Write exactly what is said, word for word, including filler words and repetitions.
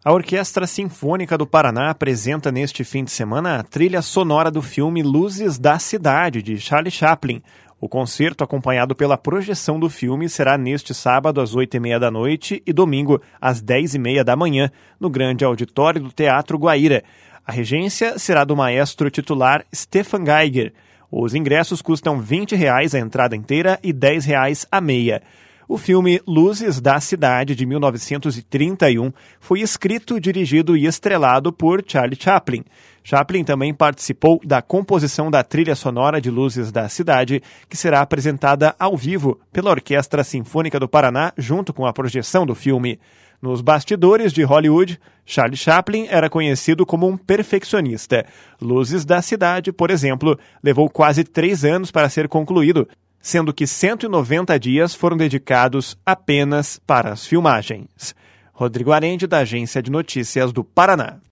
A Orquestra Sinfônica do Paraná apresenta neste fim de semana a trilha sonora do filme Luzes da Cidade, de Charlie Chaplin. O concerto, acompanhado pela projeção do filme, será neste sábado às oito e meia da noite e domingo às dez e meia da manhã, no grande auditório do Teatro Guaíra. A regência será do maestro titular Stefan Geiger. Os ingressos custam vinte reais a entrada inteira e dez reais a meia. O filme Luzes da Cidade, de mil novecentos e trinta e um, foi escrito, dirigido e estrelado por Charlie Chaplin. Chaplin também participou da composição da trilha sonora de Luzes da Cidade, que será apresentada ao vivo pela Orquestra Sinfônica do Paraná, junto com a projeção do filme. Nos bastidores de Hollywood, Charlie Chaplin era conhecido como um perfeccionista. Luzes da Cidade, por exemplo, levou quase três anos para ser concluído, sendo que cento e noventa dias foram dedicados apenas para as filmagens. Rodrigo Arende, da Agência de Notícias do Paraná.